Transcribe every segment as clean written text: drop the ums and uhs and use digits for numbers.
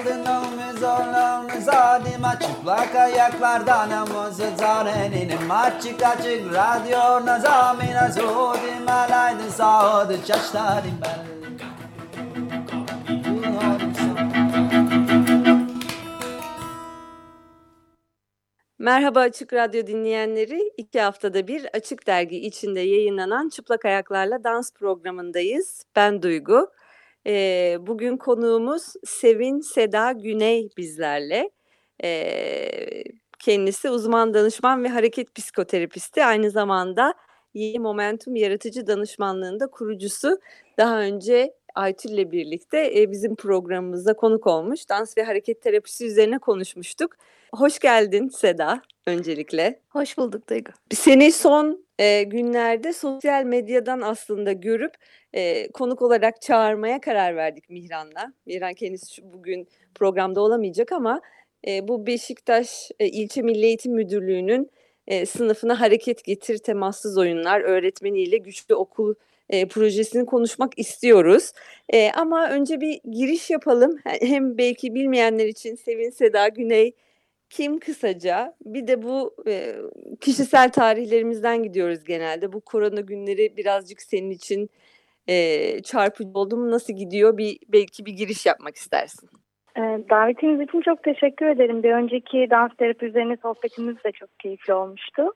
Adınımız oğlumuz adıma çıplak ayaklardan amızı zarenin açık açık radyo nazamina zodim alaydı sağdı çaştarim ben. Merhaba Açık Radyo dinleyenleri. 2 haftada bir Açık Dergi içinde yayınlanan Çıplak Ayaklarla Dans programındayız. Ben Duygu. Bugün konuğumuz Sevin Seda Güney bizlerle. Kendisi uzman danışman ve hareket psikoterapisti. Aynı zamanda Yeni Momentum Yaratıcı Danışmanlığı'nda kurucusu. Daha önce Aytül'le birlikte bizim programımızda konuk olmuş. Dans ve hareket terapisi üzerine konuşmuştuk. Hoş geldin Seda öncelikle. Hoş bulduk Duygu. Seni son günlerde sosyal medyadan aslında görüp konuk olarak çağırmaya karar verdik Mihran'la. Mihran kendisi bugün programda olamayacak ama bu Beşiktaş İlçe Milli Eğitim Müdürlüğü'nün sınıfına hareket getir temassız oyunlar öğretmeniyle güçlü okul projesini konuşmak istiyoruz. Ama önce bir giriş yapalım. Hem belki bilmeyenler için Sevin Seda Güney kim kısaca? Bir de bu kişisel tarihlerimizden gidiyoruz genelde. Bu korona günleri birazcık senin için çarpıcı oldu mu? Nasıl gidiyor? Belki bir giriş yapmak istersin. Davetiniz için çok teşekkür ederim. Bir önceki dans terapi üzerine sohbetimiz de çok keyifli olmuştu.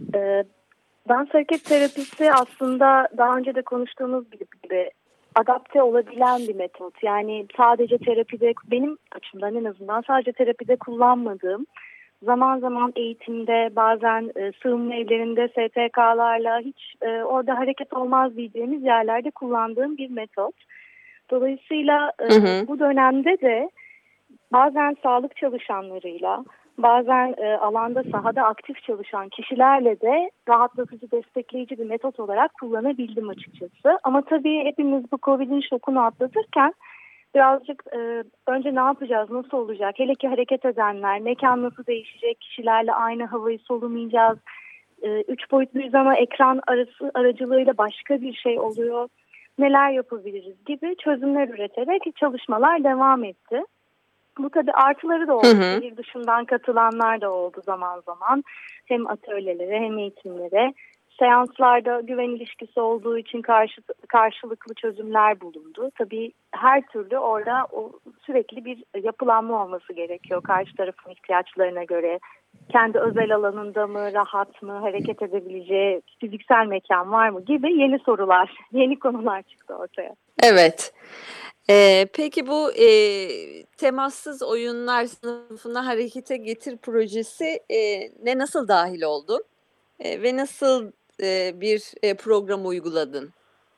Dans hareket terapisi aslında daha önce de konuştuğumuz gibi adapte olabilen bir metot. Yani sadece terapide, benim açımdan en azından sadece terapide kullanmadığım, zaman zaman eğitimde, bazen sığınma evlerinde STK'larla hiç orada hareket olmaz diyeceğimiz yerlerde kullandığım bir metot. Dolayısıyla bu dönemde de bazen sağlık çalışanlarıyla, bazen alanda sahada aktif çalışan kişilerle de rahatlatıcı, destekleyici bir metot olarak kullanabildim açıkçası. Ama tabii hepimiz bu Covid'in şokunu atlatırken birazcık önce ne yapacağız, nasıl olacak? Hele ki hareket edenler, mekan nasıl değişecek, kişilerle aynı havayı solumayacağız. 3 boyutlu izleme ekran aracılığıyla başka bir şey oluyor. Neler yapabiliriz gibi çözümler üreterek çalışmalar devam etti. Bu tabii artıları da oldu. Şehir dışından katılanlar da oldu zaman zaman. Hem atölyelere hem eğitimlere. Seanslarda güven ilişkisi olduğu için karşılıklı çözümler bulundu. Tabii her türlü orada sürekli bir yapılanma olması gerekiyor. Karşı tarafın ihtiyaçlarına göre. Kendi özel alanında mı, rahat mı, hareket edebileceği fiziksel mekan var mı gibi yeni sorular, yeni konular çıktı ortaya. Evet. Peki bu temassız oyunlar sınıfına harekete getir projesi nasıl dahil oldun ve nasıl bir program uyguladın?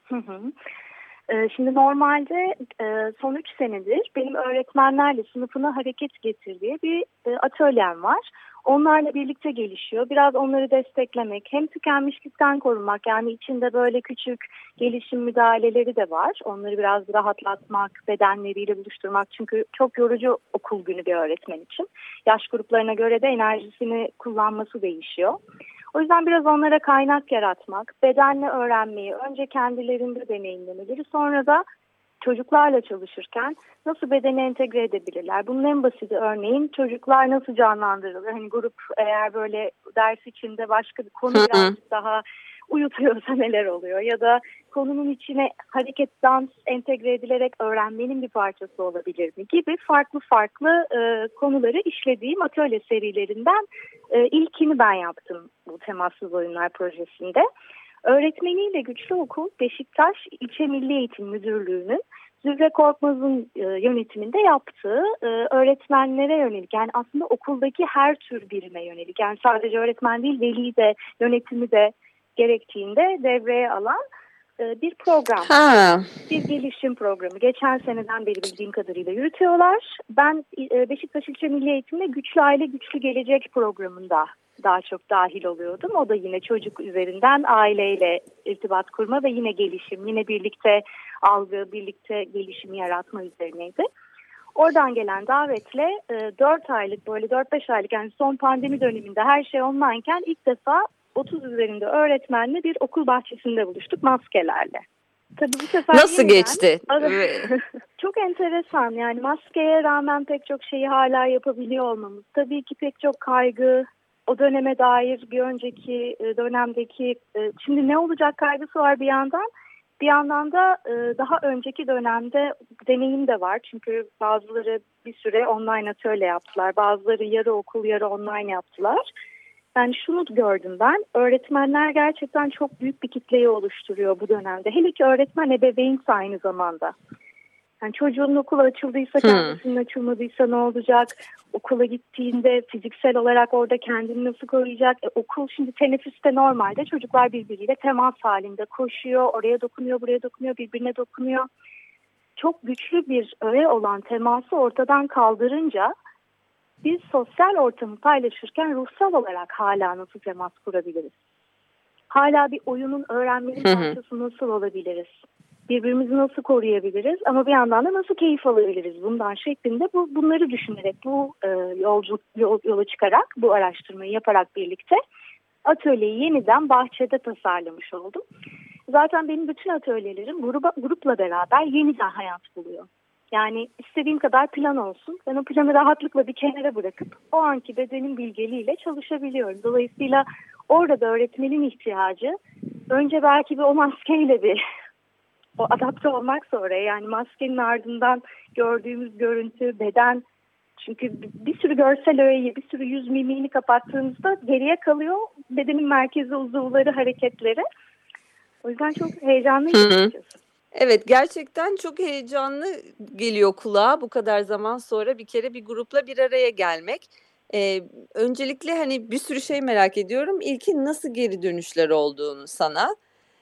Şimdi normalde son 3 senedir benim öğretmenlerle sınıfına hareket getir diye bir atölyem var. Onlarla birlikte gelişiyor. Biraz onları desteklemek, hem tükenmişlikten korunmak, yani içinde böyle küçük gelişim müdahaleleri de var. Onları biraz rahatlatmak, bedenleriyle buluşturmak. Çünkü çok yorucu okul günü bir öğretmen için. Yaş gruplarına göre de enerjisini kullanması değişiyor. O yüzden biraz onlara kaynak yaratmak, bedenle öğrenmeyi, önce kendilerinde deneyimlemeleri, sonra da çocuklarla çalışırken nasıl bedene entegre edebilirler? Bunun en basit örneğin çocuklar nasıl canlandırılır? Hani grup eğer böyle ders içinde başka bir konu birazcık daha uyutuyorsa neler oluyor? Ya da konunun içine hareket, dans entegre edilerek öğrenmenin bir parçası olabilir mi? Gibi farklı konuları işlediğim atölye serilerinden ilkini ben yaptım bu temassız oyunlar projesinde. Öğretmeniyle Güçlü Okul Beşiktaş İlçe Milli Eğitim Müdürlüğü'nün Zühre Korkmaz'ın yönetiminde yaptığı öğretmenlere yönelik, yani aslında okuldaki her tür birime yönelik, yani sadece öğretmen değil, veli de, yönetimi de gerektiğinde devreye alan bir program. Bir gelişim programı. Geçen seneden beri bildiğim kadarıyla yürütüyorlar. Ben Beşiktaş İlçe Milli Eğitim'de Güçlü Aile Güçlü Gelecek programında daha çok dahil oluyordum. O da yine çocuk üzerinden aileyle irtibat kurma ve yine gelişim, yine birlikte algı, birlikte gelişimi yaratma üzerineydi. Oradan gelen davetle 4 aylık, böyle 4-5 aylık, yani son pandemi döneminde her şey online'ken ilk defa 30 üzerinde öğretmenle bir okul bahçesinde buluştuk maskelerle. Tabii bu sefer Nasıl yeniden geçti? çok enteresan. Yani maskeye rağmen pek çok şeyi hala yapabiliyor olmamız. Tabii ki pek çok kaygı, o döneme dair bir önceki dönemdeki şimdi ne olacak kaygısı var bir yandan. Bir yandan da daha önceki dönemde deneyim de var. Çünkü bazıları bir süre online atölye yaptılar. Bazıları yarı okul yarı online yaptılar. Yani şunu gördüm ben, öğretmenler gerçekten çok büyük bir kitleyi oluşturuyor bu dönemde. Hele ki öğretmen ebeveynse aynı zamanda. Yani çocuğun okula açıldıysa, kendisinin açılmadıysa ne olacak? Okula gittiğinde fiziksel olarak orada kendini nasıl koruyacak? Okul şimdi teneffüste normalde çocuklar birbiriyle temas halinde koşuyor, oraya dokunuyor, buraya dokunuyor, birbirine dokunuyor. Çok güçlü bir öğe olan teması ortadan kaldırınca biz sosyal ortamı paylaşırken ruhsal olarak hala nasıl temas kurabiliriz? Hala bir oyunun öğrenmenin parçası nasıl olabiliriz? Birbirimizi nasıl koruyabiliriz? Ama bir yandan da nasıl keyif alabiliriz bundan şeklinde bunları düşünerek, bu yola çıkarak, bu araştırmayı yaparak birlikte atölyeyi yeniden bahçede tasarlamış oldum. Zaten benim bütün atölyelerim grupla beraber yeniden hayat buluyor. Yani istediğim kadar plan olsun. Ben o planı rahatlıkla bir kenara bırakıp o anki bedenin bilgeliğiyle çalışabiliyorum. Dolayısıyla orada da öğretmenin ihtiyacı önce belki bir o maskeyle bir o adapte olmak sonra, yani maskenin ardından gördüğümüz görüntü, beden, çünkü bir sürü görsel öğeyi, bir sürü yüz mimiğini kapattığımızda geriye kalıyor bedenin merkezi uzuvları, hareketleri. O yüzden çok heyecanlıydı açıkçası. Evet, gerçekten çok heyecanlı geliyor kulağa bu kadar zaman sonra bir kere bir grupla bir araya gelmek. Öncelikle hani bir sürü şey merak ediyorum. İlkin nasıl geri dönüşler olduğunu sana.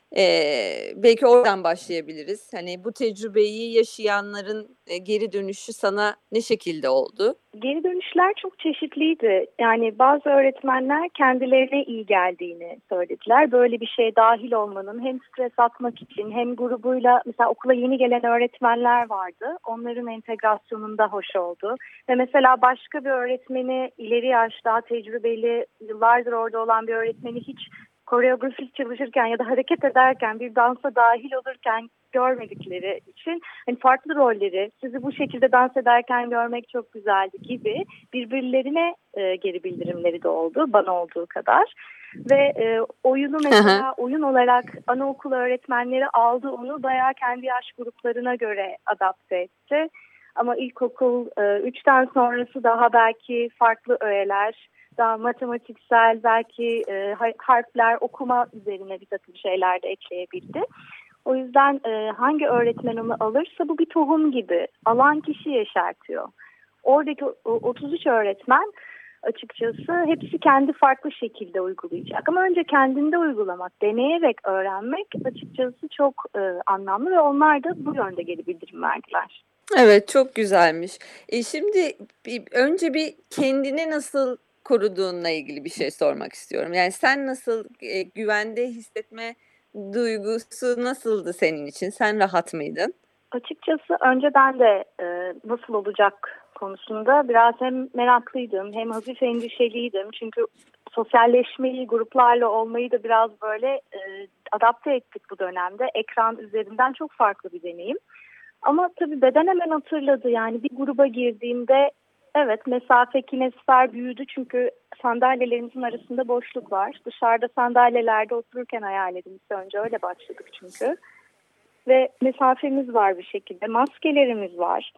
Belki oradan başlayabiliriz. Hani bu tecrübeyi yaşayanların geri dönüşü sana ne şekilde oldu? Geri dönüşler çok çeşitliydi. Yani bazı öğretmenler kendilerine iyi geldiğini söylediler. Böyle bir şeye dahil olmanın hem stres atmak için hem grubuyla, mesela okula yeni gelen öğretmenler vardı. Onların entegrasyonunda hoş oldu. Ve mesela başka bir öğretmeni, ileri yaş, daha tecrübeli, yıllardır orada olan bir öğretmeni hiç koreografi çalışırken ya da hareket ederken, bir dansa dahil olurken görmedikleri için hani farklı rolleri sizi bu şekilde dans ederken görmek çok güzeldi gibi birbirlerine geri bildirimleri de oldu, bana olduğu kadar. Ve oyunu mesela oyun olarak anaokulu öğretmenleri aldı, onu bayağı kendi yaş gruplarına göre adapte etti. Ama ilkokul 3'ten sonrası daha belki farklı öğeler, daha matematiksel, belki harfler, okuma üzerine bir takım şeyler de ekleyebildi. O yüzden hangi öğretmen onu alırsa bu bir tohum gibi. Alan kişi yeşertiyor. Oradaki 33 öğretmen açıkçası hepsi kendi farklı şekilde uygulayacak. Ama önce kendinde uygulamak, deneyerek öğrenmek açıkçası çok anlamlı ve onlar da bu yönde geri bildirim verdiler. Evet, çok güzelmiş. Şimdi önce bir kendini nasıl koruduğunla ilgili bir şey sormak istiyorum. Yani sen nasıl güvende hissetme duygusu nasıldı senin için? Sen rahat mıydın? Açıkçası önceden de nasıl olacak konusunda biraz hem meraklıydım hem hafif endişeliydim. Çünkü sosyalleşmeyi, gruplarla olmayı da biraz böyle adapte ettik bu dönemde. Ekran üzerinden çok farklı bir deneyim. Ama tabii beden hemen hatırladı. Yani bir gruba girdiğimde evet, mesafe, kinesfer büyüdü çünkü sandalyelerimizin arasında boşluk var. Dışarıda sandalyelerde otururken hayal edin. Önce öyle başladık çünkü. Ve mesafemiz var bir şekilde. Maskelerimiz var.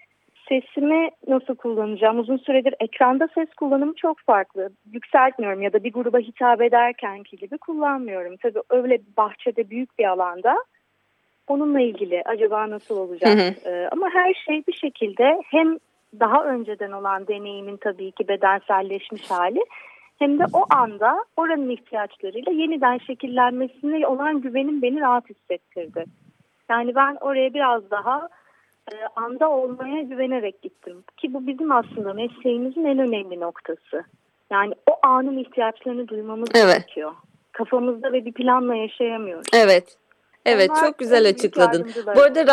Sesimi nasıl kullanacağım? Uzun süredir ekranda ses kullanımı çok farklı. Yükseltmiyorum ya da bir gruba hitap ederkenki gibi kullanmıyorum. Tabii öyle bahçede, büyük bir alanda onunla ilgili acaba nasıl olacak? Ama her şey bir şekilde hem daha önceden olan deneyimin tabii ki bedenselleşmiş hali, hem de o anda oranın ihtiyaçlarıyla yeniden şekillenmesine olan güvenim beni rahat hissettirdi. Yani ben oraya biraz daha anda olmaya güvenerek gittim. Ki bu bizim aslında mesleğimizin en önemli noktası. Yani o anın ihtiyaçlarını duymamız gerekiyor. Kafamızda ve bir planla yaşayamıyoruz. Evet, onlar çok güzel açıkladın. Bu arada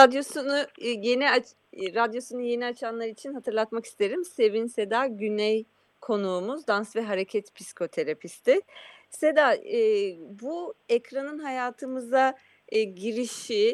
radyosunu yeni açanlar için hatırlatmak isterim. Sevin Seda Güney konuğumuz, dans ve hareket psikoterapisti. Seda, bu ekranın hayatımıza girişi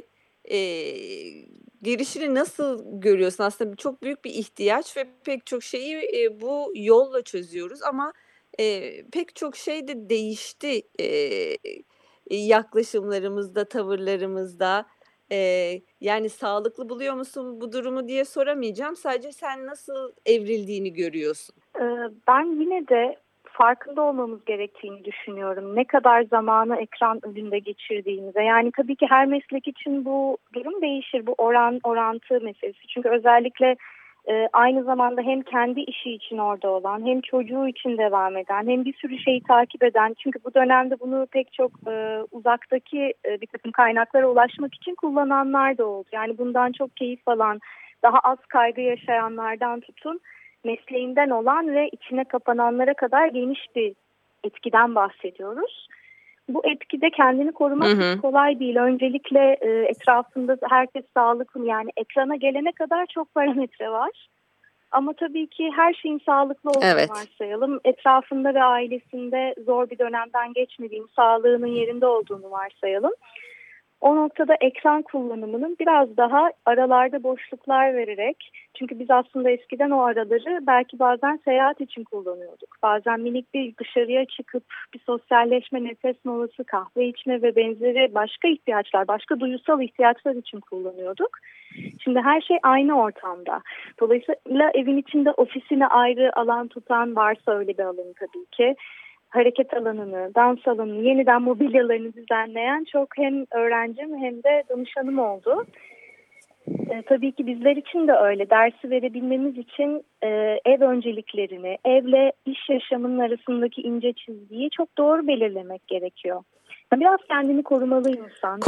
girişini nasıl görüyorsun? Aslında çok büyük bir ihtiyaç ve pek çok şeyi bu yolla çözüyoruz ama pek çok şey de değişti yaklaşımlarımızda, tavırlarımızda. Yani sağlıklı buluyor musun bu durumu diye soramayacağım. Sadece sen nasıl evrildiğini görüyorsun? Ben yine de farkında olmamız gerektiğini düşünüyorum. Ne kadar zamanı ekran önünde geçirdiğimize. Yani tabii ki her meslek için bu durum değişir. Bu orantı meselesi. Çünkü özellikle aynı zamanda hem kendi işi için orada olan, hem çocuğu için devam eden, hem bir sürü şeyi takip eden. Çünkü bu dönemde bunu pek çok uzaktaki bir takım kaynaklara ulaşmak için kullananlar da oldu. Yani bundan çok keyif alan, daha az kaygı yaşayanlardan tutun, mesleğinden olan ve içine kapananlara kadar geniş bir etkiden bahsediyoruz. Bu etkide kendini korumak hiç kolay değil. Öncelikle etrafında herkes sağlıklı, yani ekrana gelene kadar çok parametre var. Ama tabii ki her şeyin sağlıklı olduğunu varsayalım. Etrafında ve ailesinde zor bir dönemden geçmediğini, sağlığının yerinde olduğunu varsayalım. O noktada ekran kullanımının biraz daha aralarda boşluklar vererek, çünkü biz aslında eskiden o araları belki bazen seyahat için kullanıyorduk. Bazen minik bir dışarıya çıkıp bir sosyalleşme, nefes molası, kahve içme ve benzeri başka ihtiyaçlar, başka duygusal ihtiyaçlar için kullanıyorduk. Şimdi her şey aynı ortamda. Dolayısıyla evin içinde ofisine ayrı alan tutan varsa öyle bir alanı tabii ki, hareket alanını, dans alanını, yeniden mobilyalarını düzenleyen çok hem öğrencim hem de danışanım oldu. Tabii ki bizler için de öyle. Dersi verebilmemiz için ev önceliklerini, evle iş yaşamının arasındaki ince çizgiyi çok doğru belirlemek gerekiyor. Biraz kendini korumalı insan.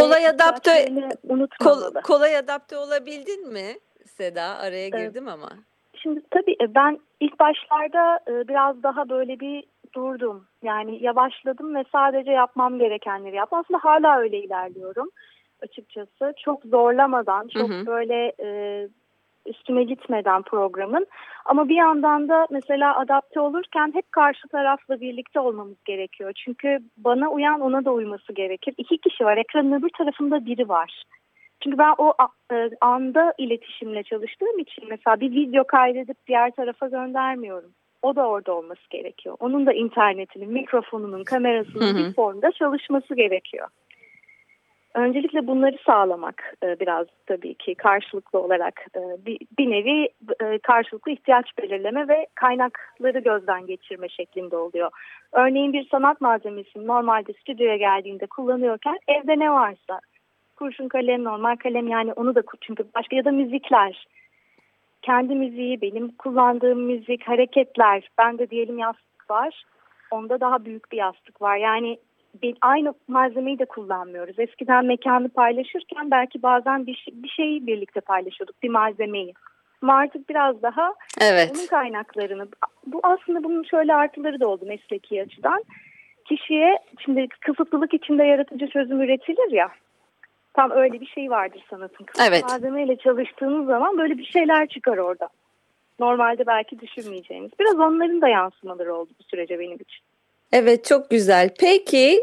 Kolay adapte olabildin mi Seda? Araya girdim ama. Şimdi tabii ben ilk başlarda biraz daha böyle bir durdum. Yani yavaşladım ve sadece yapmam gerekenleri yaptım. Aslında hala öyle ilerliyorum açıkçası. Çok zorlamadan, çok böyle üstüme gitmeden programın. Ama bir yandan da mesela adapte olurken hep karşı tarafla birlikte olmamız gerekiyor. Çünkü bana uyan ona da uyması gerekir. 2 kişi var. Ekranın öbür tarafında biri var. Çünkü ben o anda iletişimle çalıştığım için mesela bir video kaydedip diğer tarafa göndermiyorum. O da orada olması gerekiyor. Onun da internetinin, mikrofonunun, kamerasının bir formda çalışması gerekiyor. Öncelikle bunları sağlamak biraz tabii ki karşılıklı olarak bir nevi karşılıklı ihtiyaç belirleme ve kaynakları gözden geçirme şeklinde oluyor. Örneğin bir sanat malzemesini normalde stüdyoya geldiğinde kullanıyorken evde ne varsa, kurşun kalem, normal kalem, yani onu da, çünkü başka, ya da müzikler. Kendi müziği, benim kullandığım müzik, hareketler. Bende diyelim yastık var. Onda daha büyük bir yastık var. Yani aynı malzemeyi de kullanmıyoruz. Eskiden mekanı paylaşırken belki bazen bir şeyi birlikte paylaşıyorduk, bir malzemeyi. Ama artık biraz daha onun kaynaklarını. Bu aslında bunun şöyle artıları da oldu mesleki açıdan. Kişiye, şimdi kısıtlılık içinde yaratıcı çözüm üretilir ya. Tam öyle bir şey vardır sanatın. Malzemeyle çalıştığınız zaman böyle bir şeyler çıkar orada. Normalde belki düşünmeyeceğiniz. Biraz onların da yansımaları oldu bu sürece benim için. Evet, çok güzel. Peki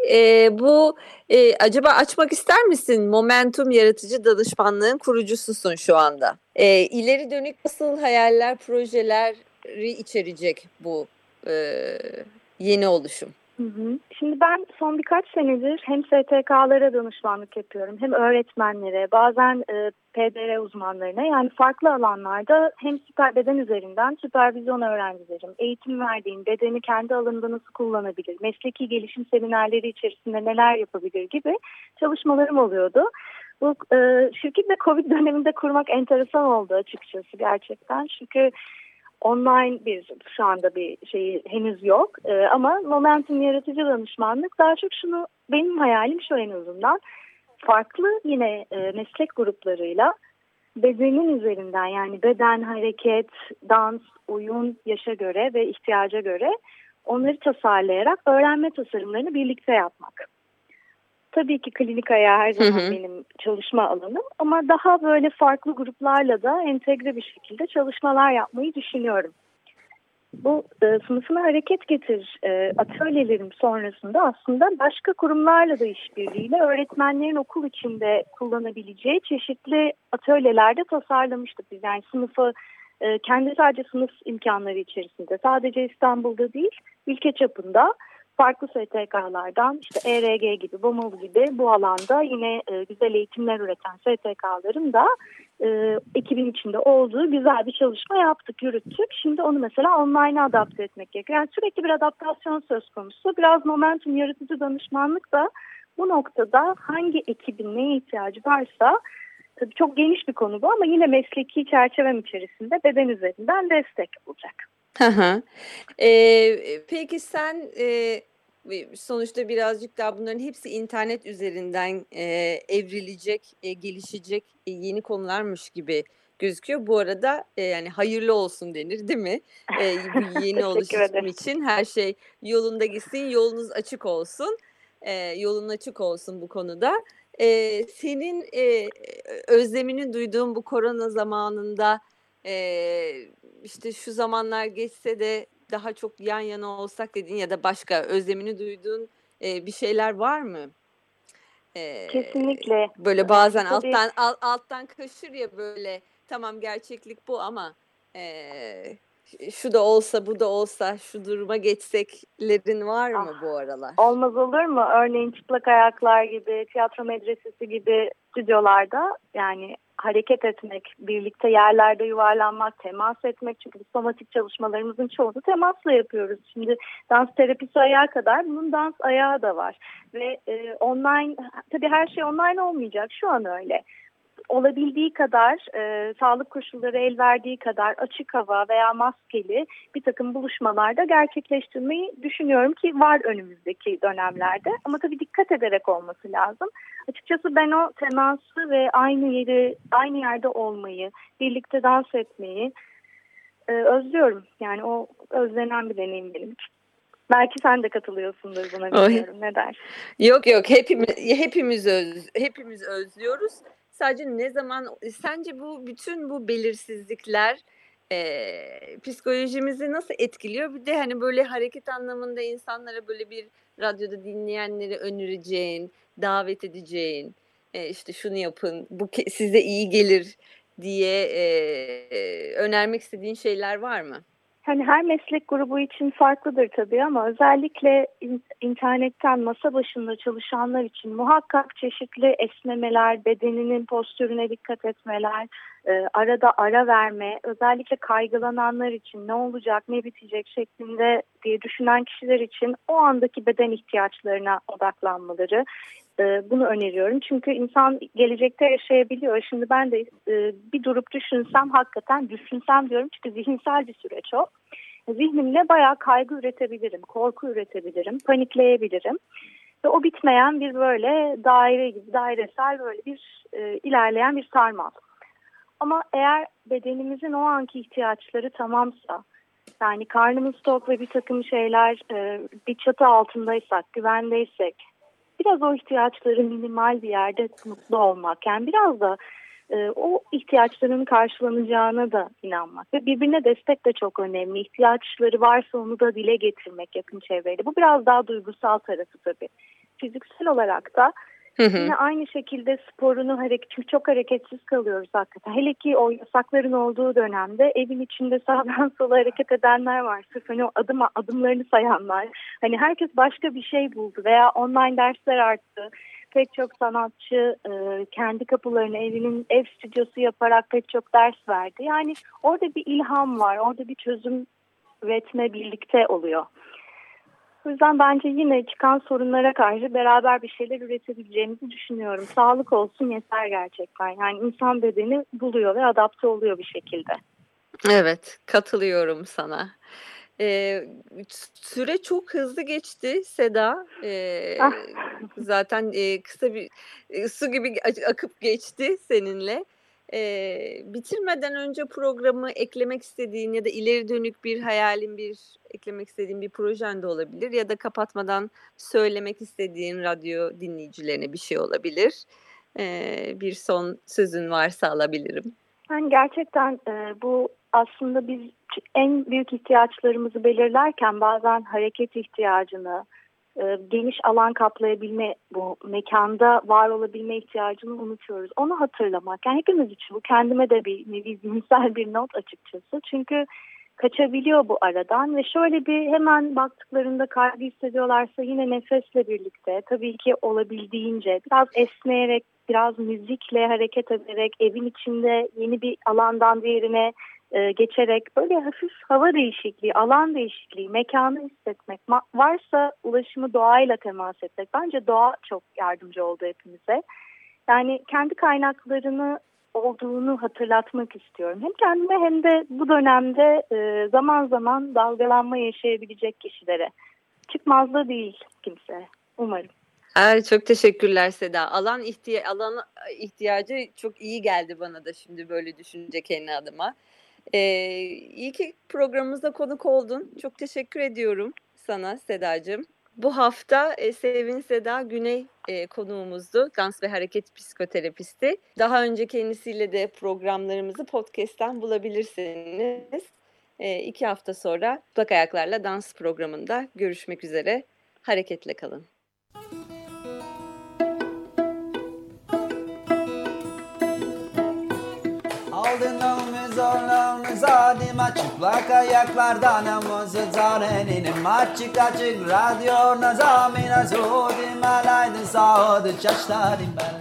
acaba açmak ister misin? Momentum Yaratıcı Danışmanlığın kurucususun şu anda. İleri dönük nasıl hayaller, projeleri içerecek bu yeni oluşum? Şimdi ben son birkaç senedir hem STK'lara danışmanlık yapıyorum, hem öğretmenlere, bazen PDR uzmanlarına, yani farklı alanlarda hem süper beden üzerinden süpervizyon öğrencilerim, eğitim verdiğim, bedeni kendi alanında nasıl kullanabilir, mesleki gelişim seminerleri içerisinde neler yapabilir gibi çalışmalarım oluyordu. Bu şirketle Covid döneminde kurmak enteresan oldu açıkçası gerçekten, çünkü online şu anda bir şey henüz yok ama Momentum Yaratıcı Danışmanlık daha çok benim hayalim şu, en azından farklı yine meslek gruplarıyla bedenin üzerinden, yani beden, hareket, dans, oyun, yaşa göre ve ihtiyaca göre onları tasarlayarak öğrenme tasarımlarını birlikte yapmak. Tabii ki klinik ayağı her zaman benim çalışma alanım ama daha böyle farklı gruplarla da entegre bir şekilde çalışmalar yapmayı düşünüyorum. Bu sınıfına hareket getir atölyelerim sonrasında aslında başka kurumlarla da işbirliğiyle öğretmenlerin okul içinde kullanabileceği çeşitli atölyelerde tasarlamıştık biz. Yani sınıfı kendi sadece sınıf imkanları içerisinde, sadece İstanbul'da değil, ülke çapında farklı STK'lardan, işte ERG gibi, BOMOV gibi bu alanda yine güzel eğitimler üreten STK'ların da ekibin içinde olduğu güzel bir çalışma yaptık, yürüttük. Şimdi onu mesela online'a adapte etmek gerekiyor. Yani sürekli bir adaptasyon söz konusu. Biraz momentum yaratıcı danışmanlık da bu noktada hangi ekibin neye ihtiyacı varsa, tabii çok geniş bir konu bu ama yine mesleki çerçevem içerisinde beden üzerinden destek olacak. Peki sen sonuçta birazcık daha bunların hepsi internet üzerinden evrilecek, gelişecek yeni konularmış gibi gözüküyor. Bu arada yani hayırlı olsun denir, değil mi? Bu yeni oluşum için her şey yolunda gitsin, yolunuz açık olsun, yolun açık olsun bu konuda. Senin özlemini duyduğun bu korona zamanında işte şu zamanlar geçse de daha çok yan yana olsak dediğin ya da başka özlemini duyduğun bir şeyler var mı? Kesinlikle. Böyle bazen alttan kaşır ya, böyle tamam gerçeklik bu ama şu da olsa bu da olsa şu duruma geçseklerin var mı bu aralar? Olmaz olur mu? Örneğin Çıplak Ayaklar gibi, tiyatro medresesi gibi stüdyolarda yani hareket etmek, birlikte yerlerde yuvarlanmak, temas etmek. Çünkü somatik çalışmalarımızın çoğunu temasla yapıyoruz. Şimdi dans terapisi ayağı kadar bunun dans ayağı da var. Ve online, tabii her şey online olmayacak. Şu an öyle. Olabildiği kadar, sağlık koşulları el verdiği kadar açık hava veya maskeli bir takım buluşmalarda gerçekleştirmeyi düşünüyorum ki var önümüzdeki dönemlerde. Ama tabii dikkat ederek olması lazım. Açıkçası ben o teması ve aynı yerde olmayı, birlikte dans etmeyi özlüyorum. Yani o özlenen bir deneyim benim için. Belki sen de katılıyorsundur buna, bilmiyorum. Ne dersin? Yok hepimiz özlüyoruz. Sadece ne zaman sence bu bütün bu belirsizlikler psikolojimizi nasıl etkiliyor? Bir de hani böyle hareket anlamında insanlara böyle bir radyoda dinleyenleri önereceğin, davet edeceğin, işte şunu yapın, bu size iyi gelir diye önermek istediğin şeyler var mı? Hani her meslek grubu için farklıdır tabii ama özellikle internetten masa başında çalışanlar için muhakkak çeşitli esnemeler, bedeninin postürüne dikkat etmeler, arada ara verme, özellikle kaygılananlar için ne olacak, ne bitecek şeklinde diye düşünen kişiler için o andaki beden ihtiyaçlarına odaklanmaları. Bunu öneriyorum. Çünkü insan gelecekte yaşayabiliyor. Şimdi ben de bir durup düşünsem diyorum. Çünkü zihinsel bir süreç o. Zihnimle bayağı kaygı üretebilirim, korku üretebilirim, panikleyebilirim. Ve o bitmeyen bir böyle dairesel böyle bir ilerleyen bir sarmal. Ama eğer bedenimizin o anki ihtiyaçları tamamsa, yani karnımız tok ve bir takım şeyler bir çatı altındaysak, güvendeysek, biraz o ihtiyaçları minimal bir yerde mutlu olmak, yani biraz da o ihtiyaçların karşılanacağına da inanmak ve birbirine destek de çok önemli. İhtiyaçları varsa onu da dile getirmek yakın çevreyle. Bu biraz daha duygusal tarafı tabii. Fiziksel olarak da yine aynı şekilde sporunu çünkü çok hareketsiz kalıyoruz hakikaten. Hele ki o yasakların olduğu dönemde evin içinde sağdan sola hareket edenler var. Sırf hani o adımlarını sayanlar. Hani herkes başka bir şey buldu veya online dersler arttı. Pek çok sanatçı kendi kapılarını ev stüdyosu yaparak pek çok ders verdi. Yani orada bir ilham var, orada bir çözüm üretme birlikte oluyor. O yüzden bence yine çıkan sorunlara karşı beraber bir şeyler üretebileceğimizi düşünüyorum. Sağlık olsun yeter gerçekten. Yani insan bedeni buluyor ve adapte oluyor bir şekilde. Evet, katılıyorum sana. Süre çok hızlı geçti Seda. Zaten kısa bir su gibi akıp geçti seninle. Bitirmeden önce programı eklemek istediğin ya da ileri dönük bir hayalin, eklemek istediğin bir projen de olabilir ya da kapatmadan söylemek istediğin radyo dinleyicilerine bir şey olabilir. Bir son sözün varsa alabilirim. Yani gerçekten bu aslında biz en büyük ihtiyaçlarımızı belirlerken bazen hareket ihtiyacını, geniş alan kaplayabilme, bu mekanda var olabilme ihtiyacını unutuyoruz. Onu hatırlamak, yani hepimiz için bu, kendime de bir nevi zihinsel bir not açıkçası. Çünkü kaçabiliyor bu aradan ve şöyle bir hemen baktıklarında kaygı hissediyorlarsa yine nefesle birlikte, tabii ki olabildiğince biraz esneyerek, biraz müzikle hareket ederek, evin içinde yeni bir alandan diğerine geçerek böyle hafif hava değişikliği, alan değişikliği, mekanı hissetmek, varsa ulaşımı doğayla temas etmek. Bence doğa çok yardımcı oldu hepimize. Yani kendi kaynaklarını olduğunu hatırlatmak istiyorum. Hem kendime hem de bu dönemde zaman zaman dalgalanma yaşayabilecek kişilere. Çıkmaz da değil kimse, umarım. Çok teşekkürler Seda. Alan ihtiyacı çok iyi geldi bana da şimdi böyle düşününce kendi adıma. İyi ki programımızda konuk oldun. Çok teşekkür ediyorum sana Sedacığım. Bu hafta Sevin Seda Güney konuğumuzdu. Dans ve hareket psikoterapisti. Daha önce kendisiyle de programlarımızı podcast'ten bulabilirsiniz. 2 hafta sonra Çıplak Ayaklarla Dans programında görüşmek üzere. Hareketle kalın. Aldın omuzlarını zadima, çıplak ayaklardan namazı zarenin, açık açık radyo nazamina zodim alaydın sağdı çaştarim ben.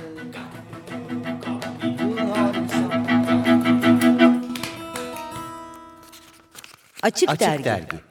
Açık Dergi